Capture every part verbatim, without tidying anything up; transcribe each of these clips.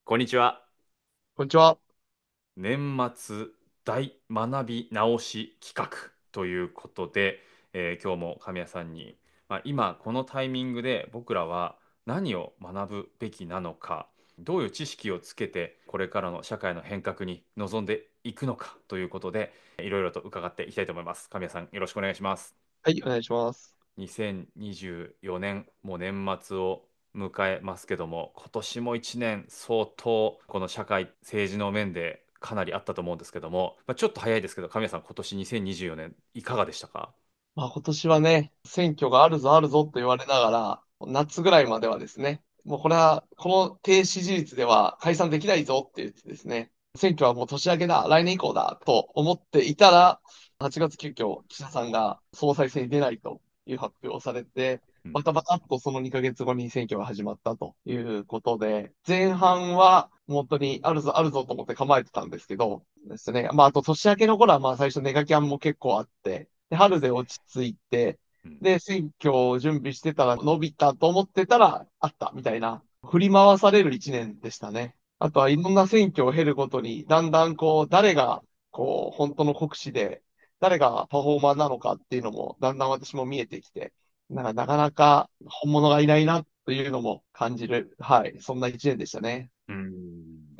こんにちは。 こんにちは。 年末大学び直し企画ということで、えー今日も神谷さんに、まあ、今このタイミングで僕らは何を学ぶべきなのか、どういう知識をつけてこれからの社会の変革に臨んでいくのかということで、いろいろと伺っていきたいと思います。神谷さん、よろしくお願いします。 はい、お願いします。 にせんにじゅうよねん、もう年末を迎えますけども、今年もいちねん相当この社会政治の面でかなりあったと思うんですけども、まあ、ちょっと早いですけど、神谷さん、今年にせんにじゅうよねんいかがでしたか？ まあ、今年はね、選挙があるぞあるぞと言われながら、夏ぐらいまではですね、もうこれは、この低支持率では解散できないぞって言ってですね、選挙はもう年明けだ、来年以降だと思っていたら、はちがつ急遽岸田さんが総裁選に出ないという発表をされて、 うん。 バタバタっとそのにかげつごに選挙が始まったということで、前半は本当にあるぞあるぞと思って構えてたんですけどですね、まああと年明けの頃はまあ最初ネガキャンも結構あって、で、春で落ち着いて、 うん。 で、選挙を準備してたら伸びたと思ってたらあったみたいな、振り回される一年でしたね。あとはいろんな選挙を経るごとに、だんだんこう、誰が、こう、本当の国士で、誰がパフォーマーなのかっていうのも、だんだん私も見えてきて、なんかなかなか本物がいないなというのも感じる、はい、そんな一年でしたね。 うん。 うん。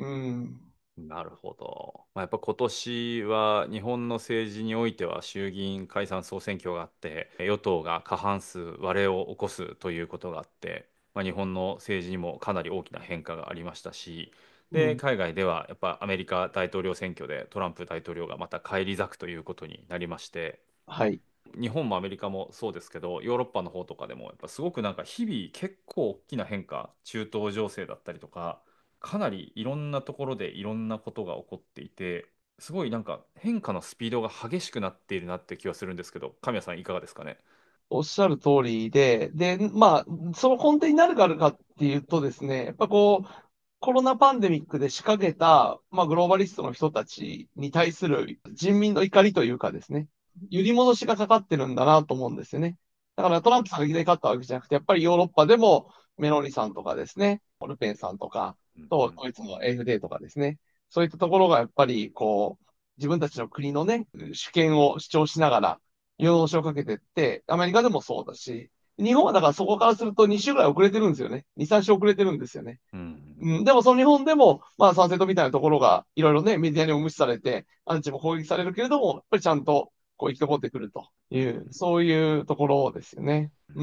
なるほど。まあ、やっぱ今年は日本の政治においては衆議院解散総選挙があって、与党が過半数割れを起こすということがあって、まあ、日本の政治にもかなり大きな変化がありましたし、で、 うん。 海外ではやっぱアメリカ大統領選挙でトランプ大統領がまた返り咲くということになりまして、 はい。 日本もアメリカもそうですけど、ヨーロッパの方とかでも、やっぱすごくなんか日々結構大きな変化、中東情勢だったりとか、かなりいろんなところでいろんなことが起こっていて、すごいなんか変化のスピードが激しくなっているなって気はするんですけど、神谷さんいかがですかね？ おっしゃる通りで、で、まあ、その根底になるかあるかっていうとですね、やっぱこう、コロナパンデミックで仕掛けた、まあ、グローバリストの人たちに対する人民の怒りというかですね、揺り戻しがかかってるんだなと思うんですよね。だからトランプさんがいきなり勝ったわけじゃなくて、やっぱりヨーロッパでもメローニさんとかですね、ルペンさんとか、と、 うんうん。 ドイツの エフデー とかですね、そういったところがやっぱりこう、自分たちの国のね、主権を主張しながら、世通しをかけてって、アメリカでもそうだし、日本はだからそこからするとに週ぐらい遅れてるんですよね。に、さん週遅れてるんですよね。 うんうん。 うん、でもその日本でも、まあ、サンセットみたいなところが、いろいろね、メディアにも無視されて、アンチも攻撃されるけれども、やっぱりちゃんと、こう、生き残ってくるとうんうん。 いう、そういうところですよね。うん。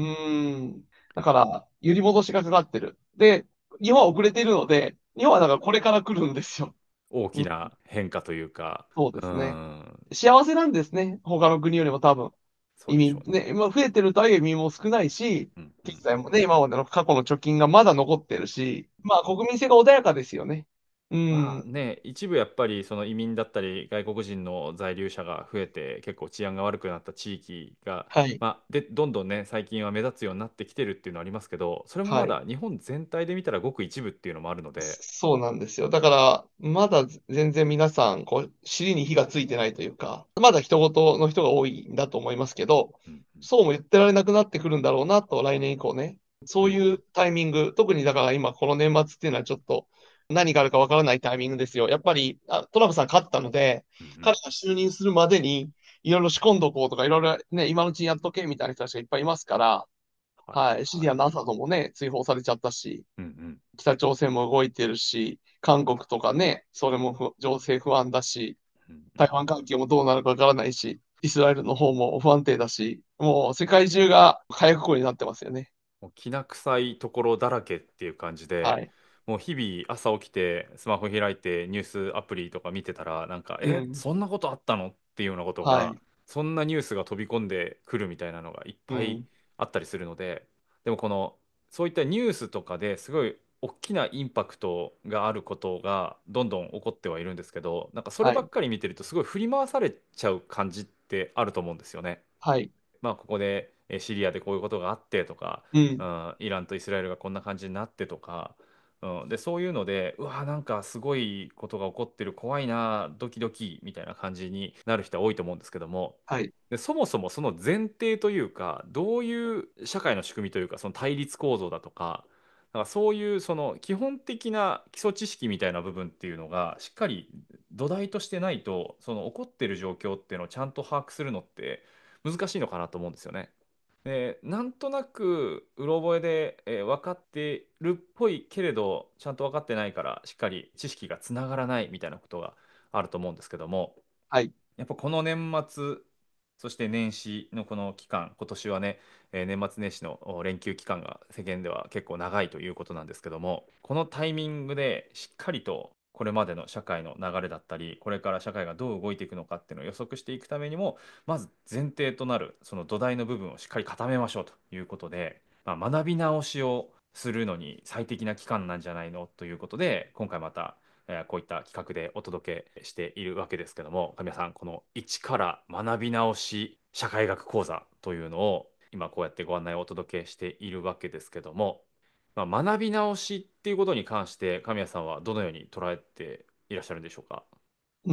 だから、揺り戻しがかかってる。で、日本は遅れているので、日本はだからこれから来るんですよ。 大うん、 きな変化というか、 そうでうすね。 ん、 幸せなんですね。他の国よりも多分。移民、 そうでしょうね。 ね、今増えてるとはいえ移民も少ないし、 うんうん。 経済もね、今までの過去の貯金がまだ残ってるし、まあ国民性が穏やかですよね。うん。 まあね、一部やっぱりその移民だったり外国人の在留者が増えて結構治安が悪くなった地域が、 はい。 まあ、でどんどんね最近は目立つようになってきてるっていうのはありますけど、それもまはい。 だ日本全体で見たらごく一部っていうのもあるので。 そうなんですよ。だから、まだ全然皆さん、こう、尻に火がついてないというか、まだ人事の人が多いんだと思いますけど、 うんそうも言ってられなくなってくるんだろうなと、来年以降ね。そうんうんういうタイミング、特にだから今、この年末っていうのはちょっと何があるかわからないタイミングですよ。やっぱり、あ、トランプさん勝ったので、 うんうん。 彼が就任するまでに、いろいろ仕込んどこうとか、いろいろね、今のうちにやっとけみたいな人たちがいっぱいいますから、 はいはい。シはい。 リアのアサドもね、追放されちゃったし、 うんうん。 北朝鮮も動いてるし、韓国とかね、それも不情勢不安だし、 うんうん。 台湾関係もどうなるかわからないし、イスラエルの方も不安定だし、もう世界中が火薬庫になってますよね。 もうきな臭いところだらけっていう感じで、 はい。 もう日々朝起きてスマホ開いてニュースアプリとか見てたら、なんか、え、 うん。 そんなことあったのっていうようなことが、 はい。 そんなニュースが飛び込んでくるみたいなのがいっぱいうん。 あったりするので、でもこの、そういったニュースとかですごい大きなインパクトがあることがどんどん起こってはいるんですけど、なんかそれはい。 ばっかり見てるとすごい振り回されちゃう感じってあると思うんですよね。 はい。 まあ、ここでえーシリアでこういうことがあってとか、 うん。 うん、イランとイスラエルがこんな感じになってとか、うん、でそういうのでうわなんかすごいことが起こってる怖いなドキドキみたいな感じになる人は多いと思うんですけども、 はい。 でそもそもその前提というかどういう社会の仕組みというかその対立構造だとかからそういうその基本的な基礎知識みたいな部分っていうのがしっかり土台としてないと、その起こってる状況っていうのをちゃんと把握するのって難しいのかなと思うんですよね。で、なんとなくうろ覚えで、えー分かってるっぽいけれど、ちゃんと分かってないからしっかり知識がつながらないみたいなことがあると思うんですけども、 はい。 やっぱこの年末、そして年始のこの期間、今年はね、えー年末年始のお連休期間が世間では結構長いということなんですけども、このタイミングでしっかりとこれまでの社会の流れだったり、これから社会がどう動いていくのかっていうのを予測していくためにも、まず前提となるその土台の部分をしっかり固めましょうということで、まあ、学び直しをするのに最適な期間なんじゃないのということで、今回またえーこういった企画でお届けしているわけですけども、神谷さん、この一から学び直し社会学講座というのを今こうやってご案内をお届けしているわけですけども、まあ、学び直しっていうことに関して神谷さんはどのように捉えていらっしゃるんでしょうか？ うん、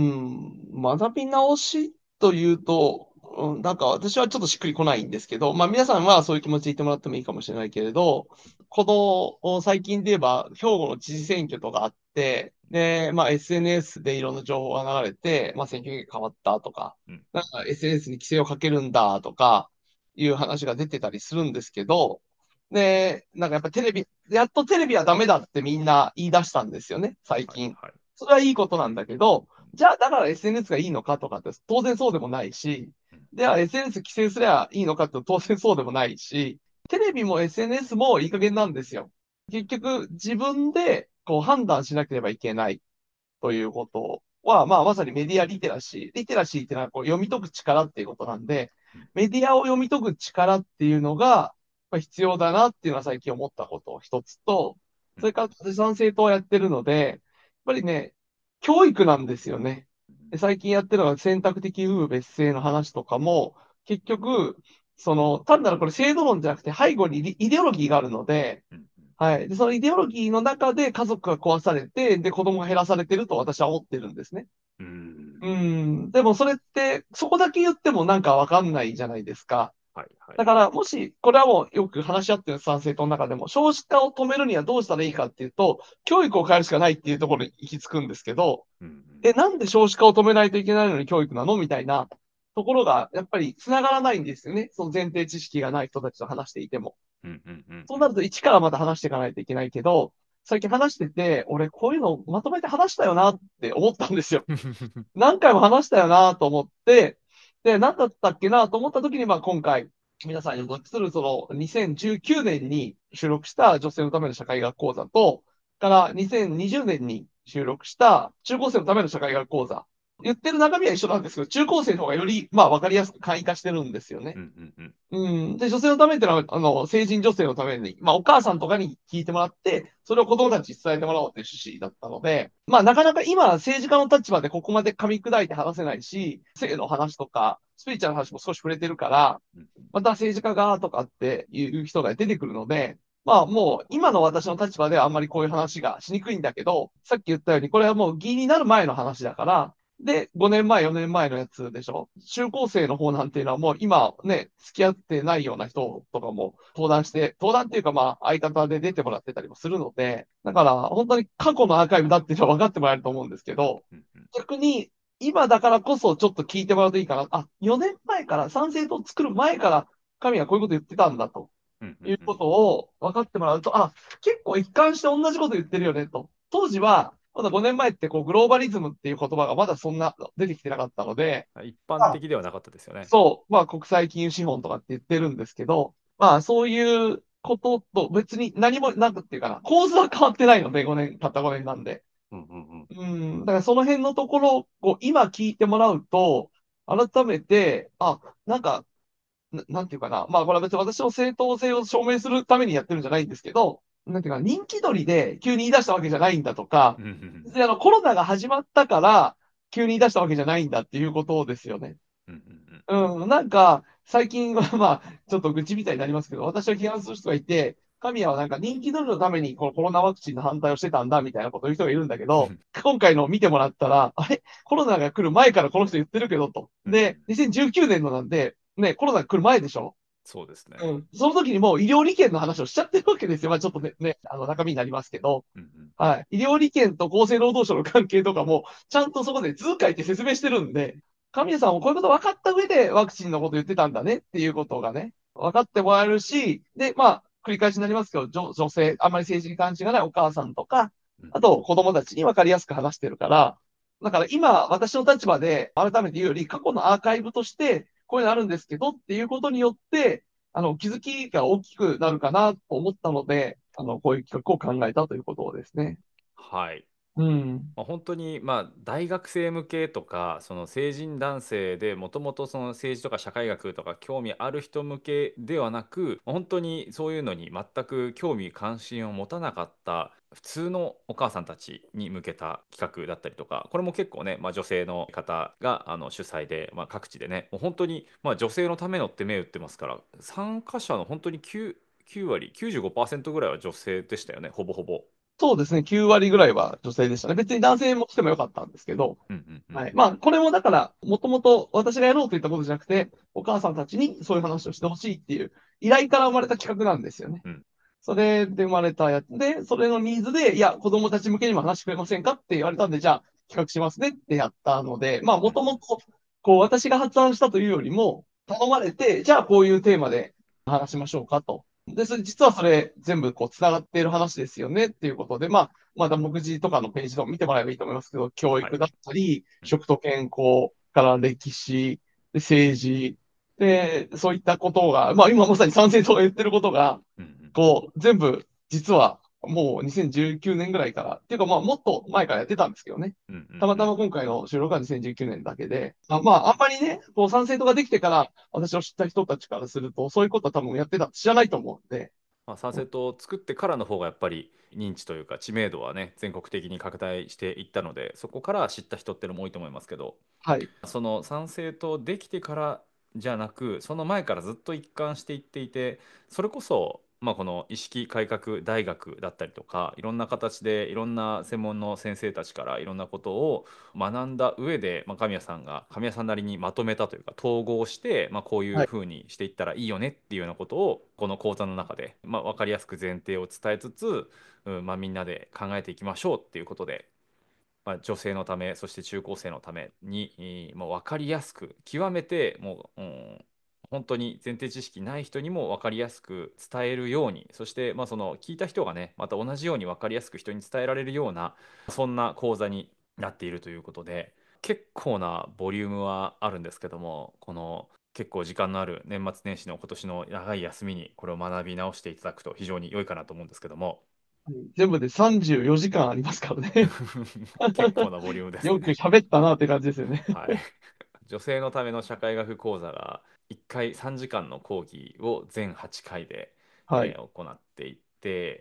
学び直しというと、うん、なんか私はちょっとしっくりこないんですけど、まあ皆さんはそういう気持ちで言ってもらってもいいかもしれないけれど、この最近で言えば兵庫の知事選挙とかあって、で、まあ エスエヌエス でいろんな情報が流れて、まあ選挙結果変わったとか、 うん、 なんか エスエヌエス に規制をかけるんだとかいう話が出てたりするんですけど、で、なんかやっぱテレビ、やっとテレビはダメだってみんな言い出したんですよね、最近。 はいはい。 それはいいことなんだけど、じゃあ、だから エスエヌエス がいいのかとかって、当然そうでもないし、 うん、 では エスエヌエス 規制すればいいのかって当然そうでもないし、テレビも エスエヌエス もいい加減なんですよ。結局、自分でこう判断しなければいけないということは、まあ、まさにメディアリテラシー。リテラシーっていうのはこう読み解く力っていうことなんで、 うん、 メディアを読み解く力っていうのが、まあ必要だなっていうのは最近思ったこと一つと、 うん、 それから私賛成党をやってるので、やっぱりね、教育なんですよね。で最近やってるのが選択的夫婦別姓の話とかも、結局、その、単なるこれ制度論じゃなくて背後にイデイデオロギーがあるので、 うん、 はい。で、そのイデオロギーの中で家族が壊されて、で、子供が減らされてると私は思ってるんですね。 ううん、 ん。でもそれって、そこだけ言ってもなんかわかんないじゃないですか。 はいはい。 だから、もし、これはもうよく話し合ってる賛成党の中でも、少子化を止めるにはどうしたらいいかっていうと、教育を変えるしかないっていうところに行き着くんですけど、 うん、 え、なんで少子化を止めないといけないのに教育なのみたいなところが、やっぱり繋がらないんですよね。その前提知識がない人たちと話していても。 うん、うん、うん、うん、 そうなると一からまた話していかないといけないけど、最近話してて、俺こういうのまとめて話したよなって思ったんですよ。 うん、 何回も話したよなと思って、で、何だったっけなと思った時に、まあ今回、皆さんにお届けする、そのにせんじゅうきゅうねんに収録した女性のための社会学講座と、からにせんにじゅうねんに収録した中高生のための社会学講座。言ってる中身は一緒なんですけど、中高生の方がより、まあわかりやすく簡易化してるんですよね。 うん、うん、 うん。で、女性のためってのは、あの、成人女性のために、まあ、お母さんとかに聞いてもらって、それを子供たちに伝えてもらおうという趣旨だったので、まあ、なかなか今、政治家の立場でここまで噛み砕いて話せないし、性の話とか、スピリチュアルの話も少し触れてるから、 うん、 また政治家がとかっていう人が出てくるので、まあもう今の私の立場ではあんまりこういう話がしにくいんだけど、さっき言ったようにこれはもう議員になる前の話だから、で、ごねんまえ、よねんまえのやつでしょ。中高生の方なんていうのはもう今ね、付き合ってないような人とかも登壇して、登壇っていうかまあ相方で出てもらってたりもするので、だから本当に過去のアーカイブだっていうのは分かってもらえると思うんですけど、 うん、うん、 逆に今だからこそちょっと聞いてもらうといいかな。あ、よねんまえから、参政党を作る前から神はこういうこと言ってたんだとうん、うん、うん、 いうことを分かってもらうと、あ、結構一貫して同じこと言ってるよねと。当時は、まだごねんまえってこうグローバリズムっていう言葉がまだそんな出てきてなかったので、 一般あ、 的ではなかったですよね。 そう、まあ国際金融資本とかって言ってるんですけど、まあそういうことと別に何も、なんていうかな、構図は変わってないので、ごねん、たったごねんなんで。 うん、うん、うん、 うん、だからその辺のところを今聞いてもらうと、改めて、あ、なんか、な、なんていうかな。まあ、これは別に私の正当性を証明するためにやってるんじゃないんですけど、なんていうか、人気取りで急に言い出したわけじゃないんだとか、 うん、うん、 別にあの、コロナが始まったから急に言い出したわけじゃないんだっていうことですよね。 うん、うん、 うん、なんか、最近はまあ、ちょっと愚痴みたいになりますけど、私は批判する人がいて、神谷はなんか人気取りのためにこのコロナワクチンの反対をしてたんだみたいなことを言う人がいるんだけど、 うん、 今回のを見てもらったら、あれコロナが来る前からこの人言ってるけどと。 うん、 で、にせんじゅうきゅうねんのなんで、ね、コロナが来る前でしょそうですね。 うん。その時にもう医療利権の話をしちゃってるわけですよ。まあちょっとね、ね、あの中身になりますけど。 うんうん。 はい。医療利権と厚生労働省の関係とかも、ちゃんとそこで図書いて説明してるんで、神谷さんもこういうこと分かった上でワクチンのこと言ってたんだねっていうことがね、分かってもらえるし、で、まあ、繰り返しになりますけど、女、女性、あんまり政治に関心がないお母さんとか、 うんあと子供たちに分かりやすく話してるから、だから今、私の立場で改めて言うより、過去のアーカイブとして、こういうのあるんですけどっていうことによって、あの、気づきが大きくなるかなと思ったので、あの、こういう企画を考えたということですね。 はい。 うん。 まあ、本当に、まあ、大学生向けとか、その成人男性でもともとその政治とか社会学とか興味ある人向けではなく、本当にそういうのに全く興味関心を持たなかった普通のお母さんたちに向けた企画だったりとか、これも結構ね、まあ、女性の方があの主催で、まあ、各地でね、もう本当に、まあ、女性のためのって銘打ってますから、参加者の本当にきゅう、きゅう割、きゅうじゅうごパーセントぐらいは女性でしたよね、ほぼほぼ。 そうですね。きゅう割ぐらいは女性でしたね。別に男性も来てもよかったんですけど。 うんうんうんはい。まあ、これもだから、もともと私がやろうといったことじゃなくて、お母さんたちにそういう話をしてほしいっていう依頼から生まれた企画なんですよね。 うん。 それで生まれたやつで、それのニーズで、いや、子供たち向けにも話してくれませんかって言われたんで、じゃあ企画しますねってやったので、まあ、もともと、こう、私が発案したというよりも、頼まれて、じゃあこういうテーマで話しましょうかと。で、それ、実はそれ全部こう、繋がっている話ですよねっていうことで、まあ、また目次とかのページとか見てもらえばいいと思いますけど、教はい。 育だったり、 うん食と健康から歴史、で政治、で、そういったことが、まあ今まさに賛成党が言ってることが、 うんうんこう、全部、実は、もうにせんじゅうきゅうねんぐらいから、っていうかまあもっと前からやってたんですけどね。 うんうんうん。 たまたま今回の収録はにせんじゅうきゅうねんだけで、あまああんまりね、こう賛成党ができてから私を知った人たちからすると、そういうことは多分やってたって知らないと思うんで、 まあ、サンセットを作ってからの方がやっぱり認知というか知名度はね全国的に拡大していったのでそこから知った人っていうのも多いと思いますけどはい。 その参政党できてからじゃなくその前からずっと一貫していっていてそれこそ、まあ、この意識改革大学だったりとかいろんな形でいろんな専門の先生たちからいろんなことを学んだ上で、まあ、神谷さんが神谷さんなりにまとめたというか統合して、まあ、こういうはい。 ふうにしていったらいいよねっていうようなことをこの講座の中で、まあ、分かりやすく前提を伝えつつ、うんまあ、みんなで考えていきましょうっていうことでまあ、女性のため、そして中高生のために、えーもう分かりやすく、極めてもう、うん、本当に前提知識ない人にも分かりやすく伝えるように、そして、まあ、その聞いた人がね、また同じように分かりやすく人に伝えられるような、そんな講座になっているということで、結構なボリュームはあるんですけども、この結構時間のある年末年始の今年の長い休みにこれを学び直していただくと非常に良いかなと思うんですけども、 全部でさんじゅうよじかんありますからね。 結構なボリュームですよくね。 喋ったなって感じですよね。 はい。女性のための社会学講座がいっかいさんじかんの講義を全はちかいで、 はい。 えー行っていって、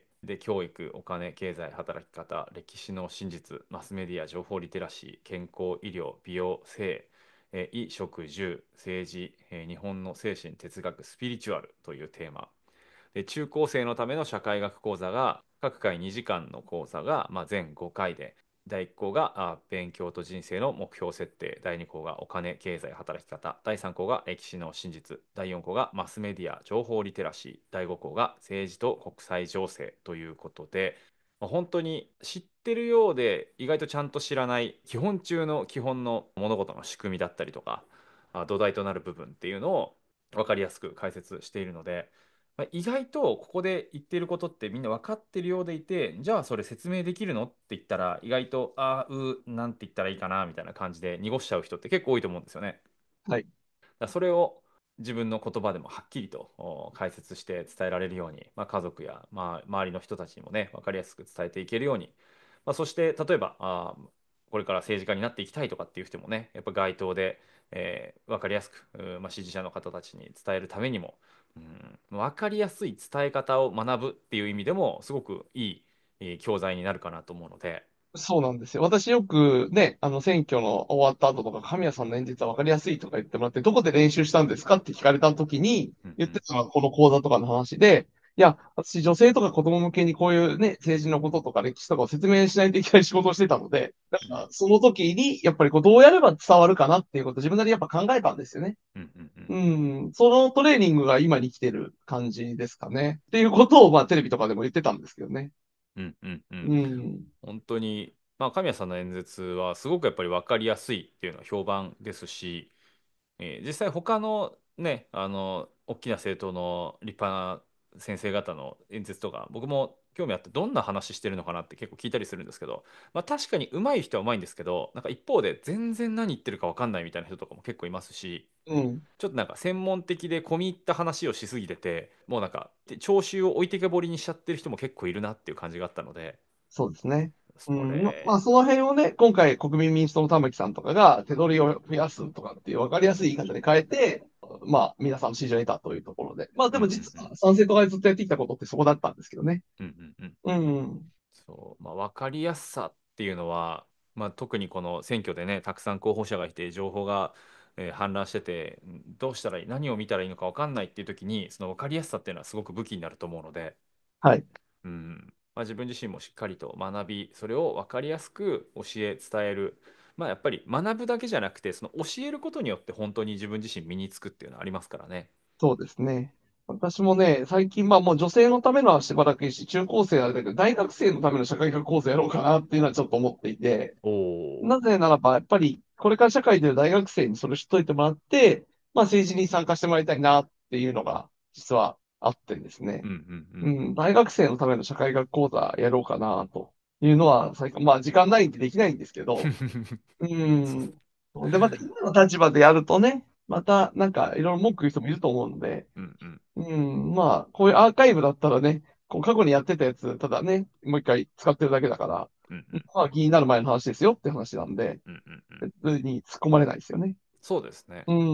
で、教育、お金、経済、働き方、歴史の真実、マスメディア、情報リテラシー、健康、医療、美容、性、えー衣食住、政治、えー日本の精神、哲学、スピリチュアルというテーマ。で、中高生のための社会学講座が、各回にじかんの講座が、まあ、全ごかいで、だいいっ項があ勉強と人生の目標設定、だいに項がお金、経済、働き方、だいさん項が歴史の真実、だいよん項がマスメディア、情報リテラシー、だいご項が政治と国際情勢ということで、まあ本当に知ってるようで意外とちゃんと知らない基本中の基本の物事の仕組みだったりとか、あ土台となる部分っていうのを分かりやすく解説しているので、まあ、意外とここで言っていることってみんな分かってるようでいて、じゃあそれ説明できるのって言ったら、意外と、ああ、う、なんて言ったらいいかなみたいな感じで濁しちゃう人って結構多いと思うんですよね。 はい。 だそれを自分の言葉でもはっきりとお解説して伝えられるように、まあ、家族や、まあ、周りの人たちにもね、分かりやすく伝えていけるように、まあ、そして例えばあーこれから政治家になっていきたいとかっていう人もね、やっぱ街頭で、えー分かりやすく、うまあ、支持者の方たちに伝えるためにも、うん、分かりやすい伝え方を学ぶっていう意味でも、すごくいい、えー教材になるかなと思うので、 そうなんですよ。私よくね、あの選挙の終わった後とか、神谷さんの演説は分かりやすいとか言ってもらって、どこで練習したんですかって聞かれた時に、 うんうん、 言ってたのはこの講座とかの話で、いや、私女性とか子供向けにこういうね、政治のこととか歴史とかを説明しないといけない仕事をしてたので、だからその時に、やっぱりこうどうやれば伝わるかなっていうことを自分なりにやっぱ考えたんですよね。 うんうんうんうん、そのトレーニングが今に来てる感じですかね。っていうことを、まあ、テレビとかでも言ってたんですけどね。 うんうんうん。 うん。 本当に、まあ、神谷さんの演説はすごくやっぱり分かりやすいっていうのは評判ですし、えー実際他のね、あの、大きな政党の立派な先生方の演説とか、僕も興味あってどんな話してるのかなって結構聞いたりするんですけど、まあ確かに上手い人は上手いんですけど、なんか一方で全然何言ってるか分かんないみたいな人とかも結構いますし、 うん。 ちょっとなんか専門的で込み入った話をしすぎてて、もうなんか聴衆を置いてけぼりにしちゃってる人も結構いるなっていう感じがあったので、 そうですね。うそん。ままあ、 れ、 その辺をね、今回国民民主党の玉木さんとかが手取りを増やすとかっていう分かりやすい言い方で変えて、まあ、皆さんの支持を得たというところで。まあ、でうんうも実んうん。 は参政党がずっとやってきたことってそこだったんですけどね。 うんうんうん。 うん。 そう、まあ、分かりやすさっていうのは、まあ、特にこの選挙でね、たくさん候補者がいて、情報が、えー氾濫してて、んどうしたらいい、何を見たらいいのか分かんないっていう時に、その分かりやすさっていうのはすごく武器になると思うので、 はい。 うん、まあ、自分自身もしっかりと学び、それを分かりやすく教え、伝える。まあ、やっぱり学ぶだけじゃなくて、その教えることによって本当に自分自身身につくっていうのはありますからね。 そうですね。私もね、最近、まあもう女性のためのはしばらくいいし、中高生はあれだけど、大学生のための社会科講座やろうかなっていうのはちょっと思っていて、 おお。 なぜならば、やっぱり、これから社会で大学生にそれを知っといてもらって、まあ政治に参加してもらいたいなっていうのが、実はあってですね。 うんうんうん。 うん、大学生のための社会学講座やろうかなというのは、最近、まあ時間ないんでできないんですけど、うそうん。で、また今の立場でやるとね、またなんかいろいろ文句言う人もいると思うので、 うんうんうん、まあ、こういうアーカイブだったらね、こう過去にやってたやつ、ただね、もう一回使ってるだけだから、 うんうんまあ気になる前の話ですよって話なんで、 うんうんうん。 別に突っ込まれないですよね。 そうですね。 うん。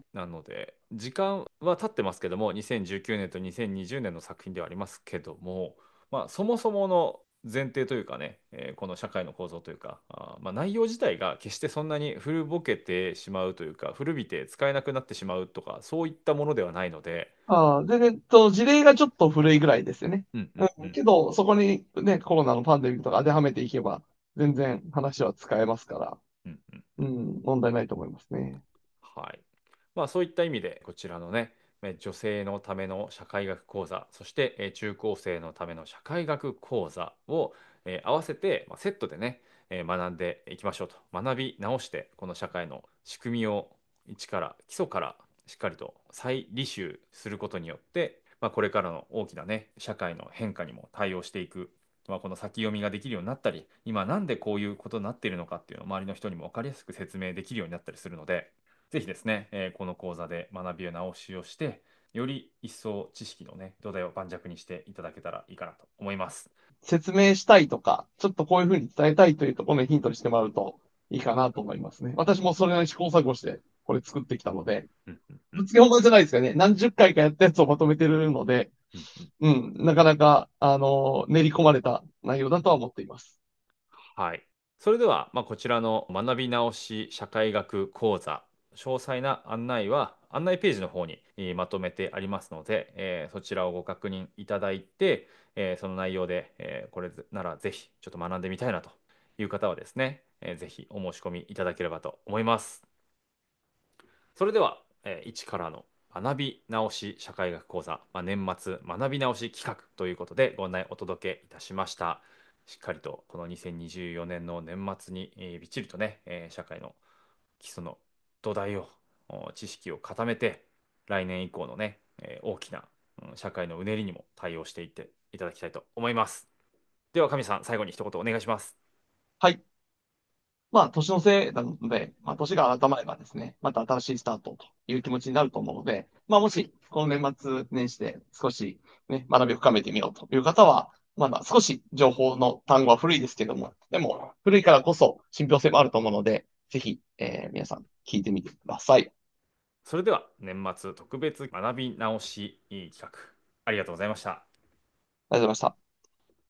なので、時間は経ってますけども、にせんじゅうきゅうねんとにせんにじゅうねんの作品ではありますけども、まあ、そもそもの前提というかね、えーこの社会の構造というか、あーまあ、内容自体が決してそんなに古ぼけてしまうというか、古びて使えなくなってしまうとか、そういったものではないので、 ああ、で、えっと、事例がちょっと古いぐらいですよね。 うんううんうんん。けど、そこにね、コロナのパンデミックとか当てはめていけば、全然話は使えますから、 うんうん。 うん、問題ないと思いますね。 はい。まあ、そういった意味で、こちらのね、え女性のための社会学講座、そしてえ中高生のための社会学講座をえー合わせて、まあ、セットでね、えー学んでいきましょうと。学び直して、この社会の仕組みを一から、基礎からしっかりと再履修することによって、まあ、これからの大きなね、社会の変化にも対応していく。まあ、この先読みができるようになったり、今なんでこういうことになっているのかっていうのを周りの人にも分かりやすく説明できるようになったりするので、ぜひですね、えーこの講座で学び直しをして、より一層知識のね、土台を盤石にしていただけたらいいかなと思います。 説明したいとか、ちょっとこういうふうに伝えたいというところにヒントにしてもらうといいかなと思いますね。私もそれなりに試行錯誤してこれ作ってきたので、 うんうんうんぶっつけ本番じゃないですかね。何十回かやったやつをまとめてるので、 うんうん。 うん、なかなか、あの、練り込まれた内容だとは思っています。 はい。それでは、まあ、こちらの学び直し社会学講座、詳細な案内は案内ページの方にえーまとめてありますので、えーそちらをご確認いただいて、えーその内容で、えーこれならぜひちょっと学んでみたいなという方はですね、えーぜひお申し込みいただければと思います。それでは、えー一からの学び直し社会学講座、まあ、年末学び直し企画ということでご案内お届けいたしました。しっかりとこのにせんにじゅうよねんの年末に、えーびっちりとね、えー社会の基礎の土台を、お知識を固めて、来年以降のね、えー大きな、うん社会のうねりにも対応していっていただきたいと思います。では、神さん、最後に一言お願いします。 はい。まあ、年のせいなので、まあ、年が改まればですね、また新しいスタートという気持ちになると思うので、まあ、もし、この年末年始で少しね、学びを深めてみようという方は、まだ少し情報の単語は古いですけども、でも、古いからこそ信憑性もあると思うので、ぜひ、えー皆さん聞いてみてください。ありそれでは、年末特別学び直し企画、ありがとうございました。 がとうございました。